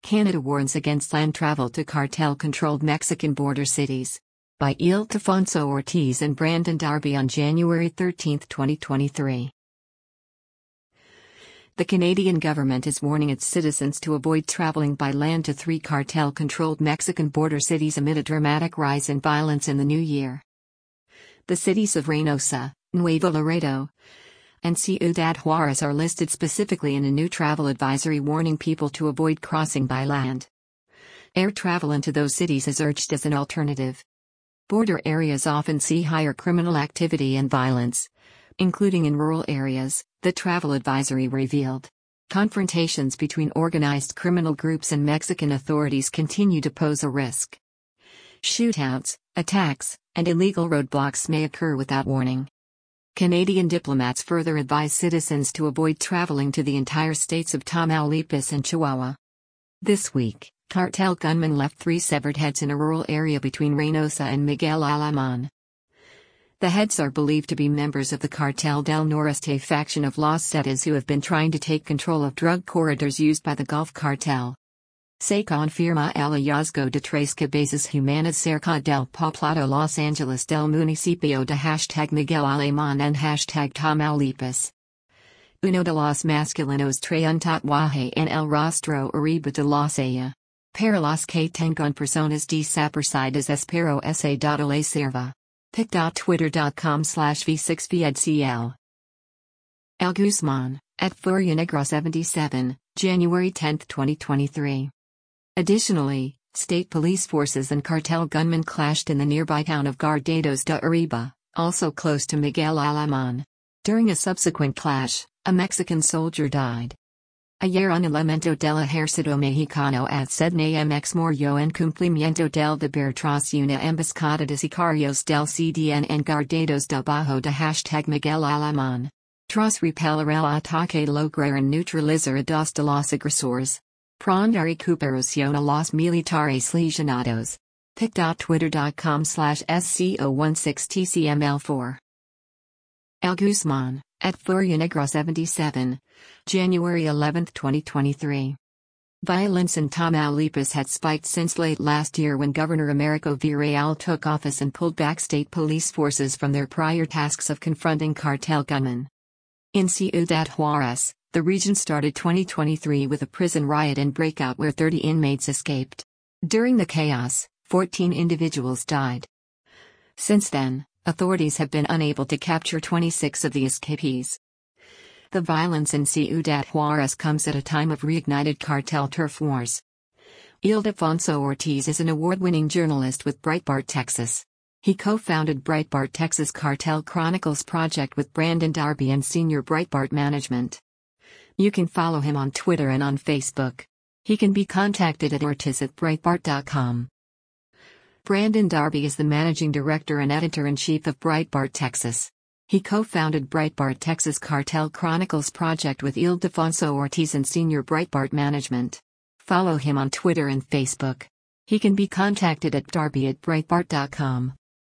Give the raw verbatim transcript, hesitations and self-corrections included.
Canada warns against land travel to cartel-controlled Mexican border cities. By Ildefonso Ortiz and Brandon Darby on January thirteenth, twenty twenty-three. The Canadian government is warning its citizens to avoid traveling by land to three cartel-controlled Mexican border cities amid a dramatic rise in violence in the new year. The cities of Reynosa, Nuevo Laredo, and Ciudad Juarez are listed specifically in a new travel advisory warning people to avoid crossing by land. Air travel into those cities is urged as an alternative. Border areas often see higher criminal activity and violence, including in rural areas, the travel advisory revealed. Confrontations between organized criminal groups and Mexican authorities continue to pose a risk. Shootouts, attacks, and illegal roadblocks may occur without warning. Canadian diplomats further advise citizens to avoid traveling to the entire states of Tamaulipas and Chihuahua. This week, cartel gunmen left three severed heads in a rural area between Reynosa and Miguel Alemán. The heads are believed to be members of the Cartel del Noreste faction of Los Zetas who have been trying to take control of drug corridors used by the Gulf Cartel. Se confirma el hallazgo de tres cabezas humanas cerca del poblado Los Angeles del municipio de hashtag Miguel Alemán and hashtag Tamaulipas. Uno de los masculinos trae un tatuaje en el rostro arriba de la ceja. Para los que tengan personas desaparecidas espero ese dato les sirva. pic dot twitter dot com slash v six v ed c l. El Guzman, at Furionegro seventy-seven, January tenth, twenty twenty-three. Additionally, state police forces and cartel gunmen clashed in the nearby town of Guardados de Arriba, also close to Miguel Alemán. During a subsequent clash, a Mexican soldier died. Ayer un elemento del ejército mexicano at Sednamx murió en cumplimiento del deber tras una emboscada de sicarios del C D N en Guardados debajo de hashtag Miguel Alemán. Tras repeler el ataque lograron neutralizar a dos de los agresores. Pronda recuperación a los militares lesionados. pic dot twitter dot com slash S C O sixteen T C M L four. El Guzman, at Furionegro seventy-seven, January eleventh, twenty twenty-three. Violence in Tamaulipas had spiked since late last year when Governor Americo Villarreal took office and pulled back state police forces from their prior tasks of confronting cartel gunmen. In Ciudad Juarez, the region started twenty twenty-three with a prison riot and breakout where thirty inmates escaped. During the chaos, fourteen individuals died. Since then, authorities have been unable to capture twenty-six of the escapees. The violence in Ciudad Juarez comes at a time of reignited cartel turf wars. Ildefonso Ortiz is an award-winning journalist with Breitbart Texas. He co-founded Breitbart Texas Cartel Chronicles project with Brandon Darby and senior Breitbart management. You can follow him on Twitter and on Facebook. He can be contacted at ortiz at breitbart dot com. Brandon Darby is the managing director and editor-in-chief of Breitbart Texas. He co-founded Breitbart Texas Cartel Chronicles project with Ildefonso Ortiz and senior Breitbart management. Follow him on Twitter and Facebook. He can be contacted at darby at breitbart dot com.